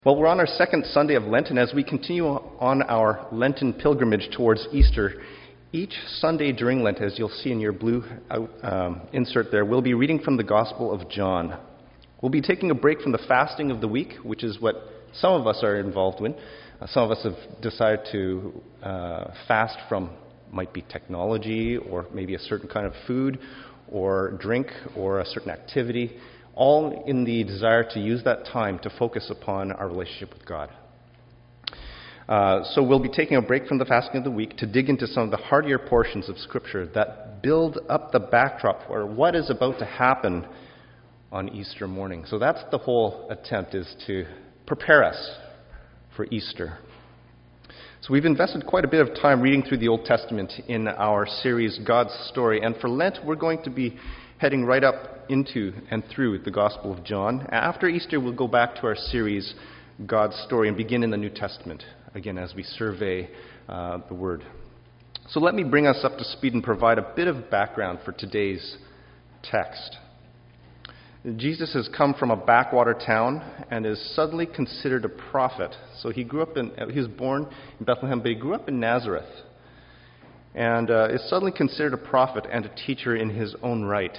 Well, we're on our second Sunday of Lent, and as we continue on our Lenten pilgrimage towards Easter, each Sunday during Lent, as you'll see in your blue insert there, we'll be reading from the Gospel of John. We'll be taking a break from the fasting of the week, which is what some of us are involved in. Some of us have decided to fast from, might be technology, or maybe a certain kind of food, or drink, or a certain activity, all in the desire to use that time to focus upon our relationship with God. So we'll be taking a break from the fasting of the week to dig into some of the heartier portions of Scripture that build up the backdrop for what is about to happen on Easter morning. So that's the whole attempt, is to prepare us for Easter. So we've invested quite a bit of time reading through the Old Testament in our series, God's Story. And for Lent, we're going to be heading right up into and through the Gospel of John. After Easter, we'll go back to our series, God's Story, and begin in the New Testament, again, as we survey the Word. So let me bring us up to speed and provide a bit of background for today's text. Jesus has come from a backwater town and is suddenly considered a prophet. So he was born in Bethlehem, but he grew up in Nazareth, and is suddenly considered a prophet and a teacher in his own right.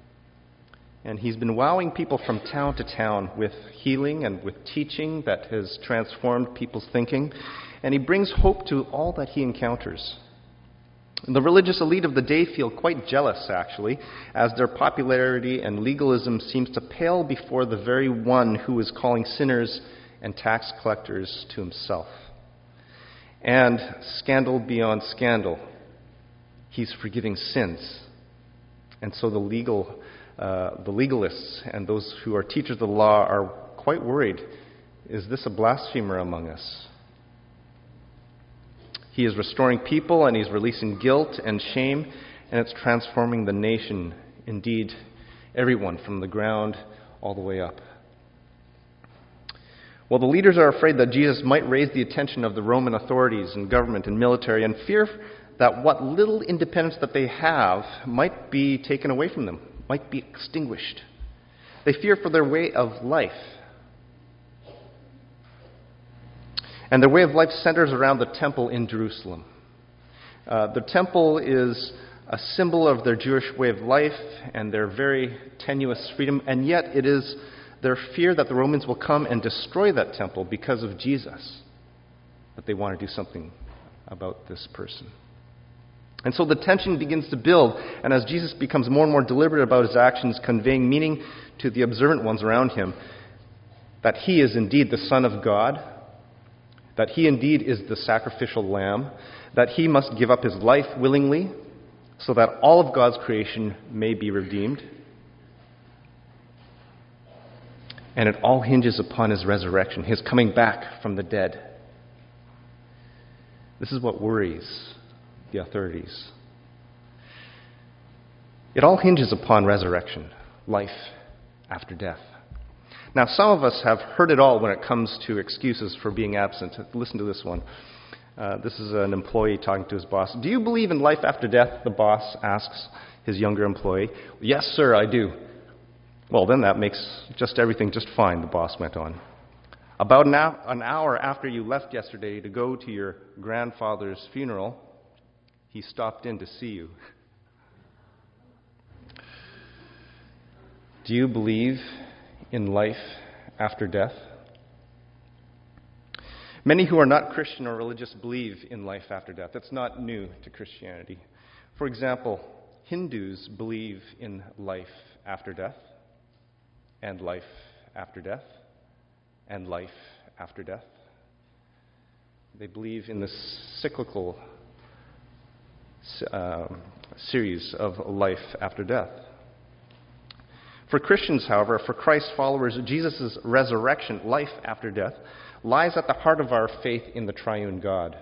And he's been wowing people from town to town with healing and with teaching that has transformed people's thinking. And he brings hope to all that he encounters. The religious elite of the day feel quite jealous, actually, as their popularity and legalism seems to pale before the very one who is calling sinners and tax collectors to himself. And scandal beyond scandal, he's forgiving sins. And so the legalists and those who are teachers of the law are quite worried. Is this a blasphemer among us? He is restoring people, and he's releasing guilt and shame, and it's transforming the nation, indeed, everyone from the ground all the way up. Well, the leaders are afraid that Jesus might raise the attention of the Roman authorities and government and military, and fear that what little independence that they have might be taken away from them, might be extinguished. They fear for their way of life. And their way of life centers around the temple in Jerusalem. The temple is a symbol of their Jewish way of life and their very tenuous freedom, and yet it is their fear that the Romans will come and destroy that temple because of Jesus, that they want to do something about this person. And so the tension begins to build, and as Jesus becomes more and more deliberate about his actions, conveying meaning to the observant ones around him, that he is indeed the Son of God, that he indeed is the sacrificial lamb, that he must give up his life willingly so that all of God's creation may be redeemed. And it all hinges upon his resurrection, his coming back from the dead. This is what worries the authorities. It all hinges upon resurrection, life after death. Now, some of us have heard it all when it comes to excuses for being absent. Listen to this one. This is an employee talking to his boss. Do you believe in life after death? The boss asks his younger employee. Yes, sir, I do. Well, then that makes just everything just fine, the boss went on. About an hour after you left yesterday to go to your grandfather's funeral, he stopped in to see you. Do you believe in life after death? Many who are not Christian or religious believe in life after death. It's not new to Christianity. For example, Hindus believe in life after death, and life after death, and life after death. They believe in this cyclical series of life after death. For Christians, however, for Christ's followers, Jesus' resurrection, life after death, lies at the heart of our faith in the triune God.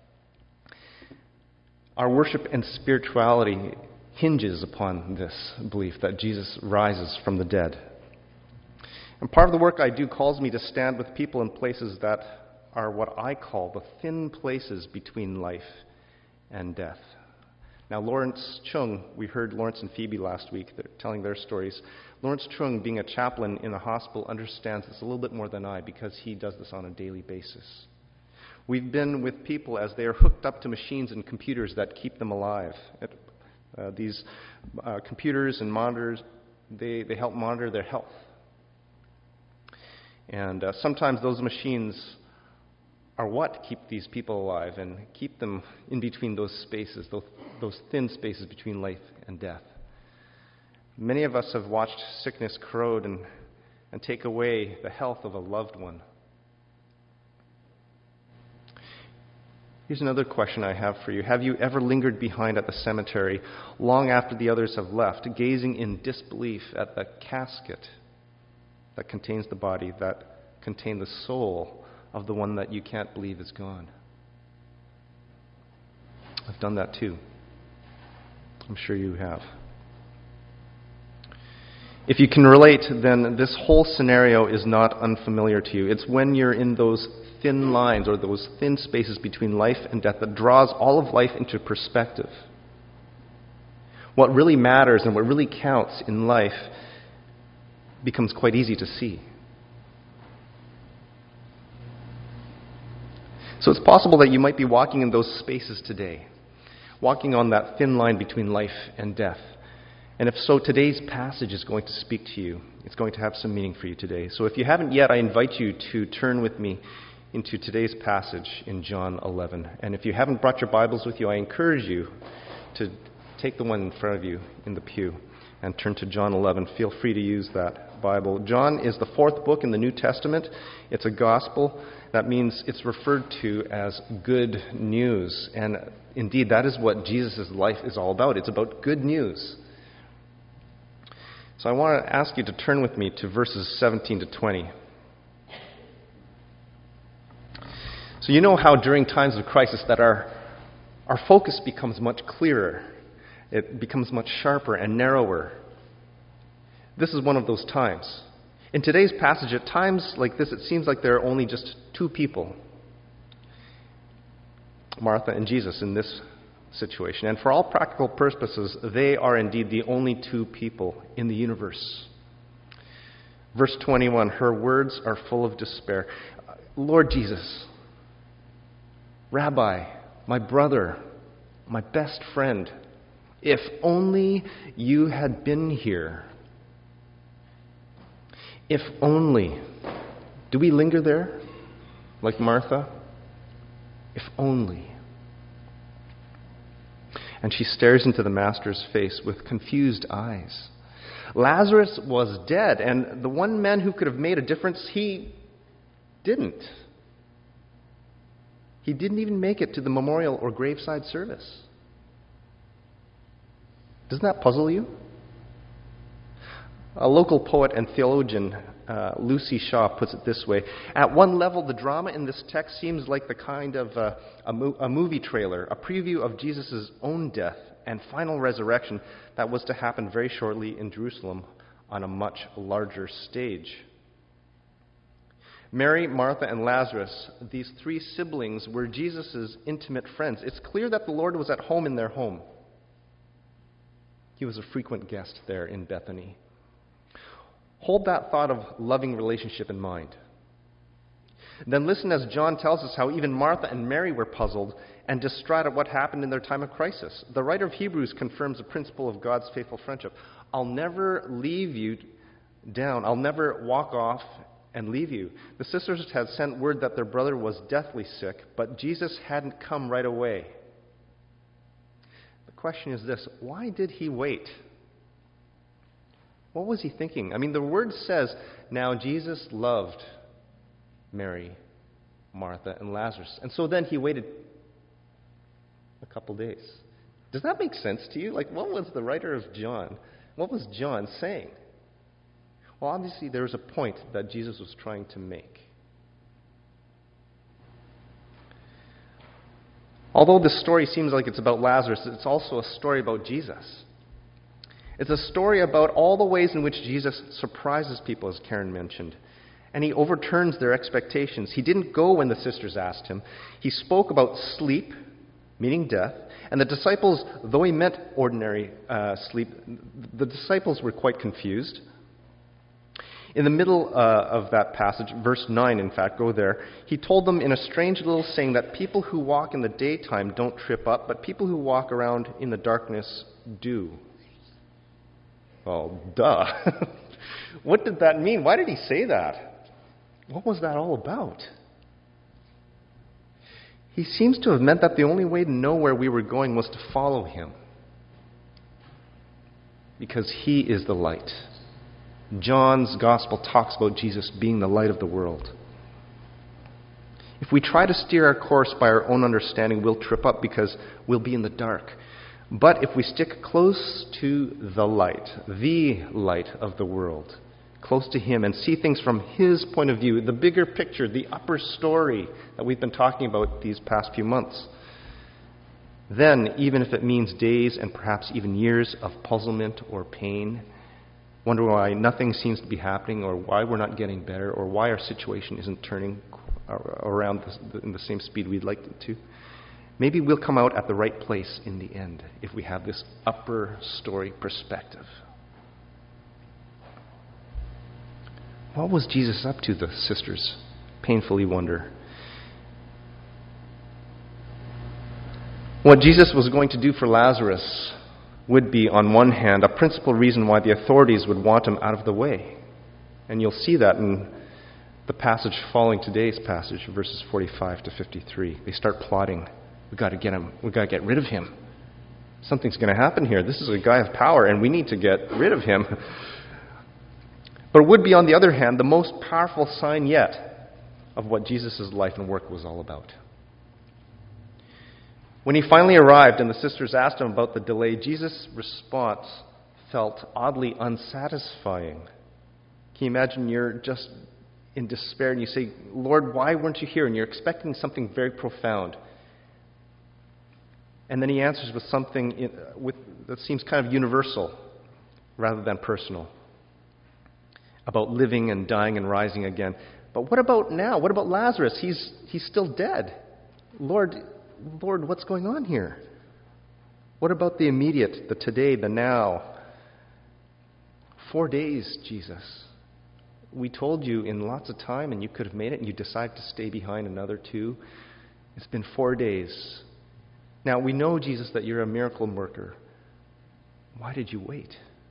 Our worship and spirituality hinges upon this belief that Jesus rises from the dead. And part of the work I do calls me to stand with people in places that are what I call the thin places between life and death. Now, Lawrence Chung, we heard Lawrence and Phoebe last week telling their stories. Lawrence Chung, being a chaplain in a hospital, understands this a little bit more than I because he does this on a daily basis. We've been with people as they are hooked up to machines and computers that keep them alive. These computers and monitors, they help monitor their health. And sometimes those machines are what keep these people alive and keep them in between those spaces, those thin spaces between life and death. Many of us have watched sickness corrode and take away the health of a loved one. Here's another question I have for you. Have you ever lingered behind at the cemetery long after the others have left, gazing in disbelief at the casket that contains the body, that contained the soul of the one that you can't believe is gone? I've done that too. I'm sure you have. If you can relate, then this whole scenario is not unfamiliar to you. It's when you're in those thin lines or those thin spaces between life and death that draws all of life into perspective. What really matters and what really counts in life becomes quite easy to see. So it's possible that you might be walking in those spaces today, walking on that thin line between life and death. And if so, today's passage is going to speak to you. It's going to have some meaning for you today. So if you haven't yet, I invite you to turn with me into today's passage in John 11. And if you haven't brought your Bibles with you, I encourage you to take the one in front of you in the pew and turn to John 11. Feel free to use that Bible. John is the fourth book in the New Testament. It's a gospel. That means it's referred to as good news. And indeed, that is what Jesus' life is all about. It's about good news. So I want to ask you to turn with me to verses 17 to 20. So you know how during times of crisis that our focus becomes much clearer. It becomes much sharper and narrower. This is one of those times. In today's passage, at times like this, it seems like there are only just two people, Martha and Jesus, in this situation. And for all practical purposes, they are indeed the only two people in the universe. Verse 21, her words are full of despair. Lord Jesus, Rabbi, my brother, my best friend, if only you had been here. If only. Do we linger there like Martha? If only. And she stares into the master's face with confused eyes. Lazarus was dead, and the one man who could have made a difference, he didn't. He didn't even make it to the memorial or graveside service. Doesn't that puzzle you? A local poet and theologian, Lucy Shaw, puts it this way. At one level, the drama in this text seems like the kind of a movie trailer, a preview of Jesus' own death and final resurrection that was to happen very shortly in Jerusalem on a much larger stage. Mary, Martha, and Lazarus, these three siblings, were Jesus' intimate friends. It's clear that the Lord was at home in their home. He was a frequent guest there in Bethany. Hold that thought of loving relationship in mind. Then listen as John tells us how even Martha and Mary were puzzled and distraught at what happened in their time of crisis. The writer of Hebrews confirms the principle of God's faithful friendship. I'll never leave you down. I'll never walk off and leave you. The sisters had sent word that their brother was deathly sick, but Jesus hadn't come right away. The question is this: why did he wait? What was he thinking? I mean, the word says, now Jesus loved Mary, Martha, and Lazarus. And so then he waited a couple days. Does that make sense to you? Like, what was the writer of John? What was John saying? Well, obviously there was a point that Jesus was trying to make. Although this story seems like it's about Lazarus, it's also a story about Jesus. It's a story about all the ways in which Jesus surprises people, as Karen mentioned. And he overturns their expectations. He didn't go when the sisters asked him. He spoke about sleep meaning death. And the disciples, though he meant ordinary sleep, the disciples were quite confused. In the middle of that passage, verse 9, in fact, go there, he told them in a strange little saying that people who walk in the daytime don't trip up, but people who walk around in the darkness do. Well, duh. What did that mean? Why did he say that? What was that all about? He seems to have meant that the only way to know where we were going was to follow him. Because he is the light. John's gospel talks about Jesus being the light of the world. If we try to steer our course by our own understanding, we'll trip up because we'll be in the dark. But if we stick close to the light of the world, close to him, and see things from his point of view, the bigger picture, the upper story that we've been talking about these past few months, then, even if it means days and perhaps even years of puzzlement or pain, wonder why nothing seems to be happening, or why we're not getting better, or why our situation isn't turning around in the same speed we'd like it to, maybe we'll come out at the right place in the end if we have this upper story perspective. What was Jesus up to, the sisters painfully wonder? What Jesus was going to do for Lazarus would be, on one hand, a principal reason why the authorities would want him out of the way. And you'll see that in the passage following today's passage, verses 45 to 53. They start plotting. We've got to get him. We've got to get rid of him. Something's going to happen here. This is a guy of power, and we need to get rid of him. But it would be, on the other hand, the most powerful sign yet of what Jesus' life and work was all about. When he finally arrived and the sisters asked him about the delay, Jesus' response felt oddly unsatisfying. Can you imagine you're just in despair and you say, Lord, why weren't you here? And you're expecting something very profound. And then he answers with something that seems kind of universal rather than personal, about living and dying and rising again. But what about now? What about Lazarus? He's still dead. Lord, what's going on here? What about the immediate, the today, the now? 4 days, Jesus. We told you in lots of time, and you could have made it, and you decided to stay behind another 2. It's been 4 days. Now, we know, Jesus, that you're a miracle worker. Why did you wait?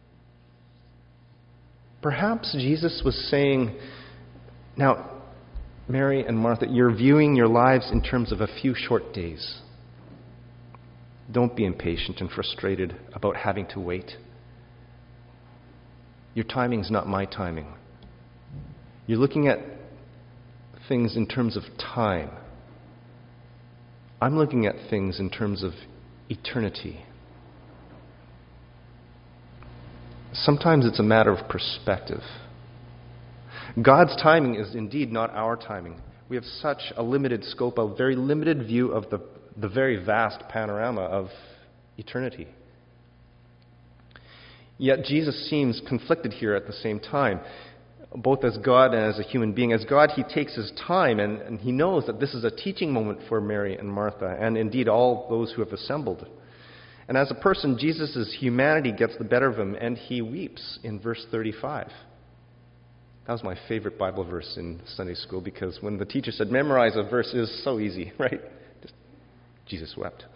Perhaps Jesus was saying, now, Mary and Martha, you're viewing your lives in terms of a few short days. Don't be impatient and frustrated about having to wait. Your timing's not my timing. You're looking at things in terms of time. I'm looking at things in terms of eternity. Sometimes it's a matter of perspective. God's timing is indeed not our timing. We have such a limited scope, a very limited view of the very vast panorama of eternity. Yet Jesus seems conflicted here at the same time, both as God and as a human being. As God, he takes his time, and he knows that this is a teaching moment for Mary and Martha, and indeed all those who have assembled. And as a person, Jesus' humanity gets the better of him, and he weeps in verse 35. That was my favorite Bible verse in Sunday school, because when the teacher said, memorize a verse, it was so easy, right? Jesus wept.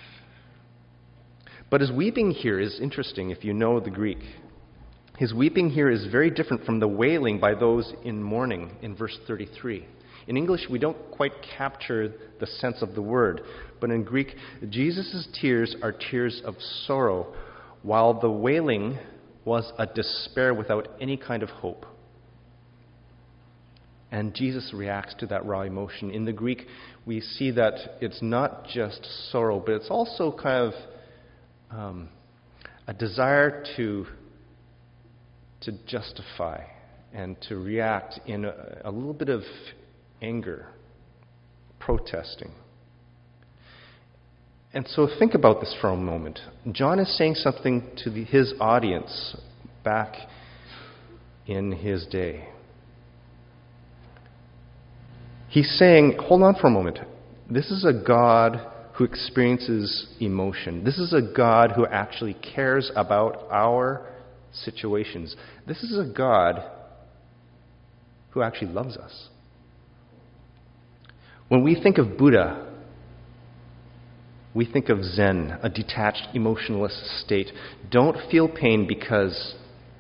But his weeping here is interesting if you know the Greek. His weeping here is very different from the wailing by those in mourning in verse 33. In English, we don't quite capture the sense of the word, but in Greek, Jesus' tears are tears of sorrow, while the wailing was a despair without any kind of hope. And Jesus reacts to that raw emotion. In the Greek, we see that it's not just sorrow, but it's also kind of a desire to justify and to react in a little bit of anger, protesting. And so think about this for a moment. John is saying something to his audience back in his day. He's saying, hold on for a moment. This is a God who experiences emotion. This is a God who actually cares about our situations. This is a God who actually loves us. When we think of Buddha, we think of Zen, a detached, emotionless state. Don't feel pain because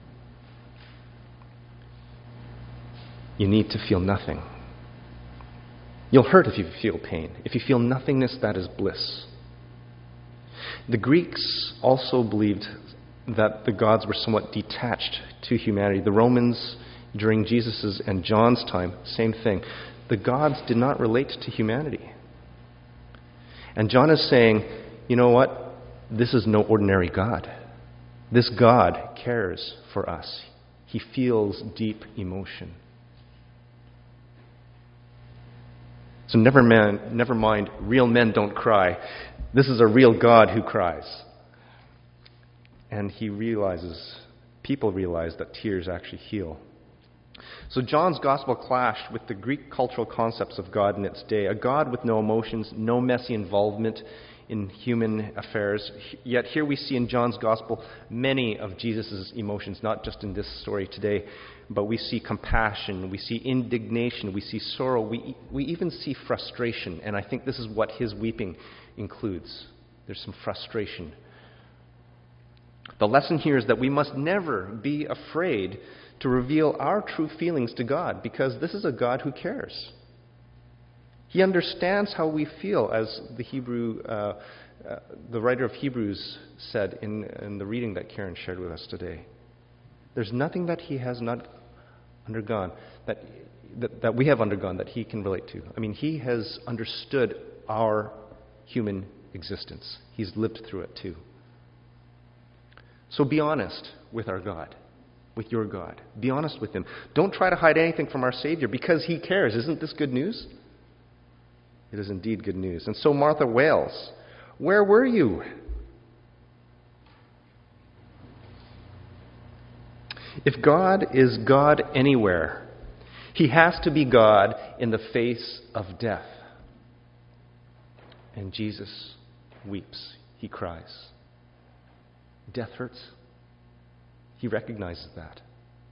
you need to feel nothing. You'll hurt if you feel pain. If you feel nothingness, that is bliss. The Greeks also believed that the gods were somewhat detached to humanity. The Romans, during Jesus' and John's time, same thing. The gods did not relate to humanity. And John is saying, you know what? This is no ordinary God. This God cares for us. He feels deep emotion. So never mind, real men don't cry. This is a real God who cries. And people realize that tears actually heal. So John's gospel clashed with the Greek cultural concepts of God in its day. A God with no emotions, no messy involvement in human affairs. Yet here we see in John's gospel many of Jesus' emotions, not just in this story today, but we see compassion, we see indignation, we see sorrow, we even see frustration. And I think this is what his weeping includes. There's some frustration. The lesson here is that we must never be afraid to reveal our true feelings to God, because this is a God who cares. He understands how we feel, as the writer of Hebrews said in the reading that Karen shared with us today. There's nothing that he has not undergone, that we have undergone, that he can relate to. I mean, he has understood our human existence. He's lived through it too. So be honest with our God, with your God. Be honest with him. Don't try to hide anything from our Savior, because he cares. Isn't this good news? It is indeed good news. And so Martha wails, "Where were you?" If God is God anywhere, he has to be God in the face of death. And Jesus weeps. He cries. Death hurts. He recognizes that.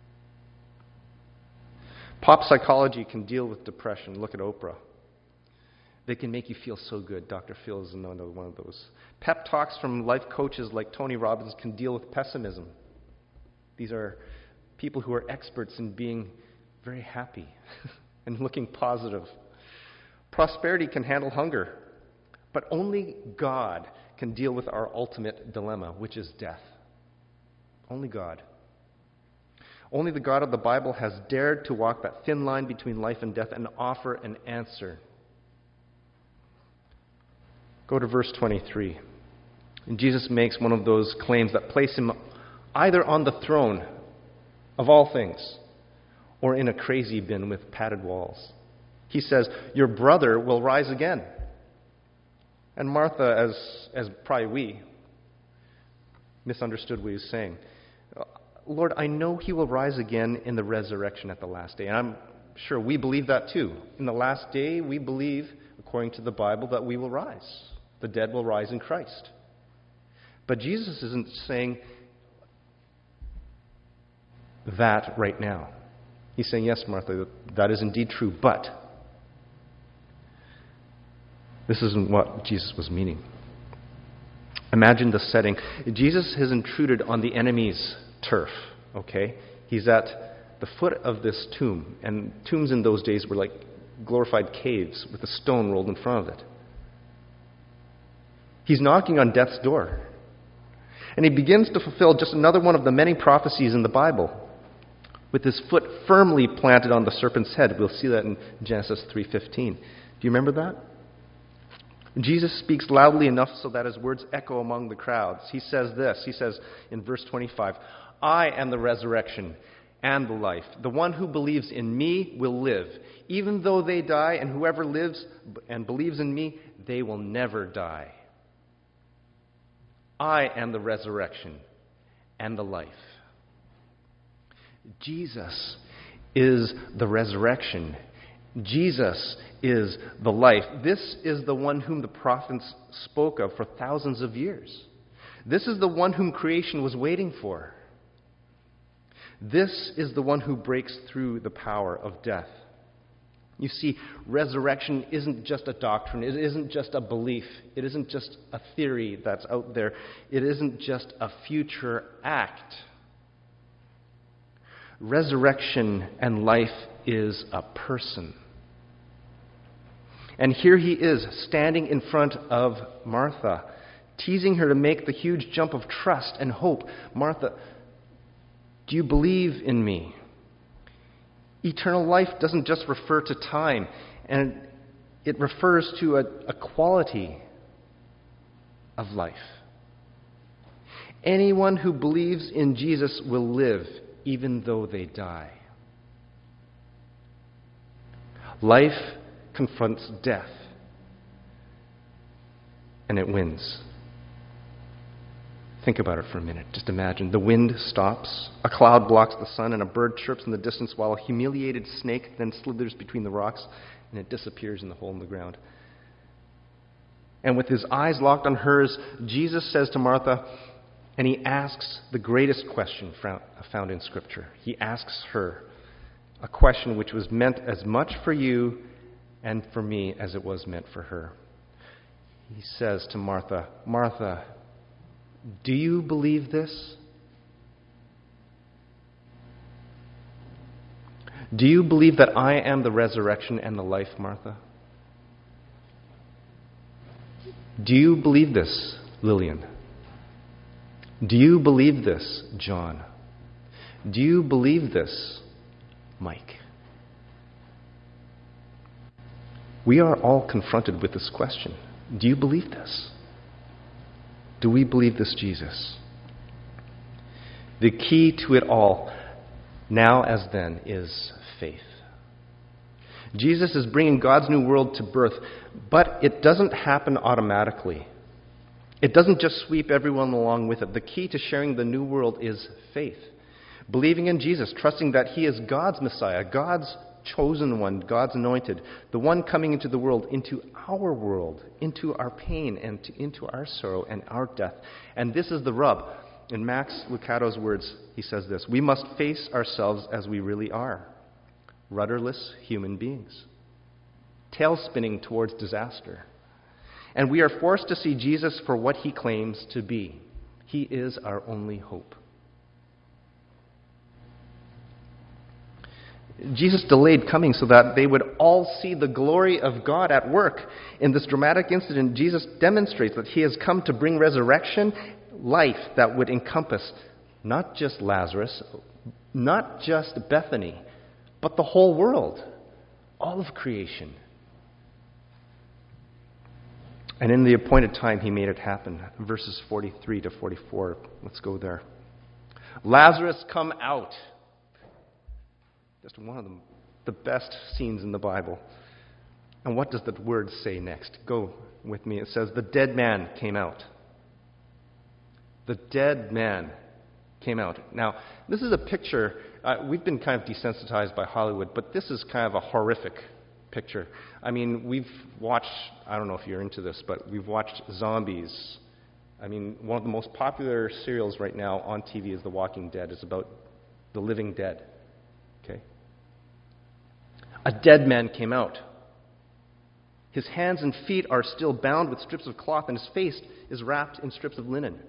Pop psychology can deal with depression. Look at Oprah. They can make you feel so good. Dr. Phil is another one of those. Pep talks from life coaches like Tony Robbins can deal with pessimism. These are people who are experts in being very happy and looking positive. Prosperity can handle hunger, but only God can deal with our ultimate dilemma, which is death. Only God. Only the God of the Bible has dared to walk that thin line between life and death and offer an answer. Go to verse 23. And Jesus makes one of those claims that place him either on the throne of all things or in a crazy bin with padded walls. He says, "Your brother will rise again." And Martha, as probably we, misunderstood what he was saying. "Lord, I know he will rise again in the resurrection at the last day." And I'm sure we believe that too. In the last day, we believe, according to the Bible, that we will rise. The dead will rise in Christ. But Jesus isn't saying that right now. He's saying, yes, Martha, that is indeed true, but this isn't what Jesus was meaning. Imagine the setting. Jesus has intruded on the enemy's turf, okay? He's at the foot of this tomb, and tombs in those days were like glorified caves with a stone rolled in front of it. He's knocking on death's door, and he begins to fulfill just another one of the many prophecies in the Bible, with his foot firmly planted on the serpent's head. We'll see that in Genesis 3:15. Do you remember that? Jesus speaks loudly enough so that his words echo among the crowds. He says this. He says in verse 25, "I am the resurrection and the life. The one who believes in me will live, even though they die, and whoever lives and believes in me, they will never die. I am the resurrection and the life." Jesus is the resurrection, Jesus is the life. This is the one whom the prophets spoke of for thousands of years. This is the one whom creation was waiting for. This is the one who breaks through the power of death. You see, resurrection isn't just a doctrine. It isn't just a belief. It isn't just a theory that's out there. It isn't just a future act. Resurrection and life is a person. And here he is, standing in front of Martha, teasing her to make the huge jump of trust and hope. Martha, do you believe in me? Eternal life doesn't just refer to time, and it refers to a quality of life. Anyone who believes in Jesus will live even though they die. Life confronts death, and it wins. Think about it for a minute. Just imagine. The wind stops, a cloud blocks the sun, and a bird chirps in the distance while a humiliated snake then slithers between the rocks, and it disappears in the hole in the ground. And with his eyes locked on hers, Jesus says to Martha, and he asks the greatest question found in Scripture. He asks her a question which was meant as much for you and for me as it was meant for her. He says to Martha, Martha, do you believe this? Do you believe that I am the resurrection and the life, Martha? Do you believe this, Lillian? Do you believe this, John? Do you believe this, Mike? We are all confronted with this question. Do you believe this? Do we believe this Jesus? The key to it all, now as then, is faith. Jesus is bringing God's new world to birth, but it doesn't happen automatically. It doesn't just sweep everyone along with it. The key to sharing the new world is faith. Believing in Jesus, trusting that he is God's Messiah, God's chosen one, God's anointed, the one coming into the world, into our pain, and into our sorrow and our death. And this is the rub. In Max Lucado's words, he says this: we must face ourselves as we really are, rudderless human beings, tail spinning towards disaster. And we are forced to see Jesus for what he claims to be. He is our only hope. Jesus delayed coming so that they would all see the glory of God at work. In this dramatic incident, Jesus demonstrates that he has come to bring resurrection, life that would encompass not just Lazarus, not just Bethany, but the whole world, all of creation. And in the appointed time, he made it happen. Verses 43 to 44. Let's go there. Lazarus, come out. Just one of the best scenes in the Bible. And what does the word say next? Go with me. It says, the dead man came out. The dead man came out. Now, this is a picture. We've been kind of desensitized by Hollywood, but this is kind of a horrific picture. I mean, we've watched, I don't know if you're into this, but we've watched zombies. I mean, one of the most popular serials right now on TV is The Walking Dead. It's about the living dead. Okay? A dead man came out. His hands and feet are still bound with strips of cloth, and his face is wrapped in strips of linen.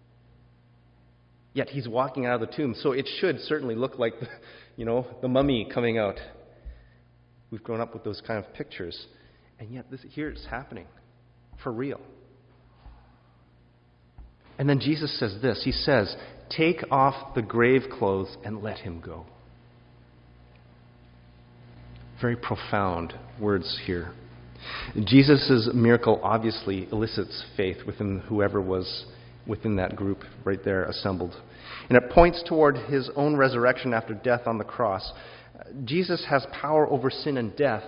Yet he's walking out of the tomb, so it should certainly look like, the mummy coming out. We've grown up with those kind of pictures, and yet here it's happening, for real. And then Jesus says this. He says, take off the grave clothes and let him go. Very profound words here. Jesus' miracle obviously elicits faith within whoever was within that group right there assembled. And it points toward his own resurrection after death on the cross. Jesus has power over sin and death.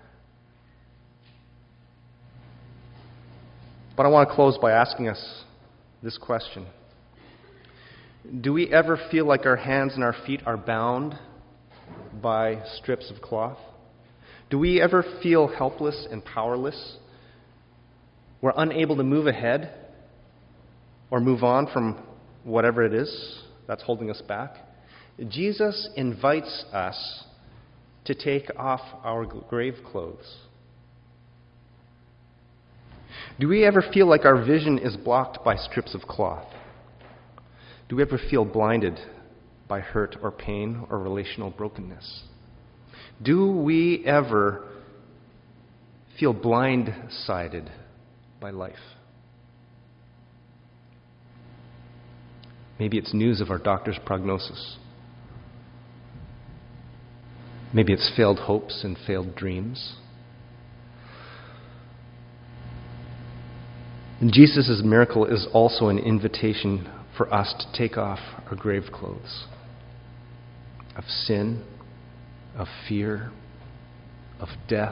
But I want to close by asking us this question. Do we ever feel like our hands and our feet are bound by strips of cloth? Do we ever feel helpless and powerless? We're unable to move ahead or move on from whatever it is that's holding us back? Jesus invites us to take off our grave clothes. Do we ever feel like our vision is blocked by strips of cloth? Do we ever feel blinded by hurt or pain or relational brokenness? Do we ever feel blindsided by life? Maybe it's news of our doctor's prognosis. Maybe it's failed hopes and failed dreams. And Jesus' miracle is also an invitation for us to take off our grave clothes of sin, of fear, of death.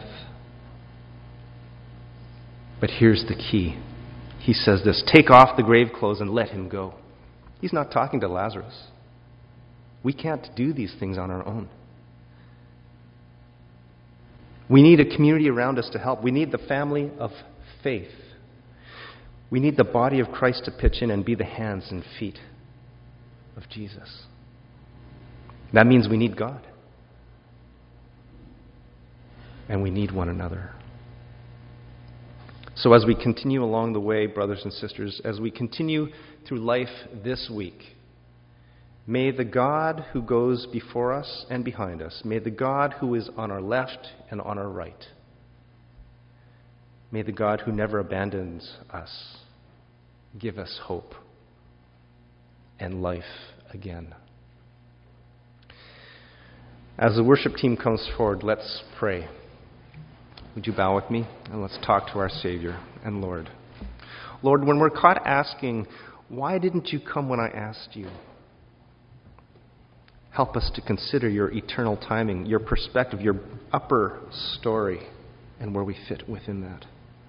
But here's the key. He says this, take off the grave clothes and let him go. He's not talking to Lazarus. We can't do these things on our own. We need a community around us to help. We need the family of faith. We need the body of Christ to pitch in and be the hands and feet of Jesus. That means we need God. And we need one another. So as we continue along the way, brothers and sisters, as we continue through life this week, may the God who goes before us and behind us, may the God who is on our left and on our right, may the God who never abandons us give us hope and life again. As the worship team comes forward, let's pray. Would you bow with me? And let's talk to our Savior and Lord. Lord, when we're caught asking, why didn't you come when I asked you? Help us to consider your eternal timing, your perspective, your upper story, and where we fit within that.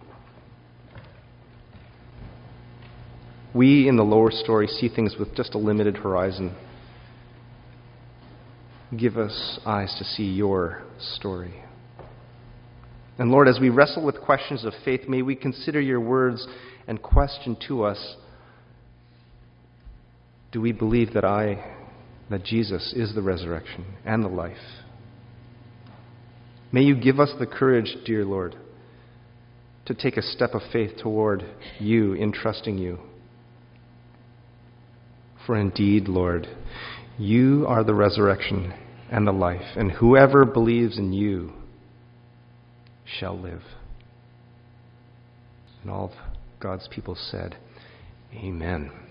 We in the lower story see things with just a limited horizon. Give us eyes to see your story. And Lord, as we wrestle with questions of faith, may we consider your words and question to us, do we believe that Jesus is the resurrection and the life? May you give us the courage, dear Lord, to take a step of faith toward you in trusting you. For indeed, Lord, you are the resurrection and the life, and whoever believes in you shall live. And all of God's people said, Amen.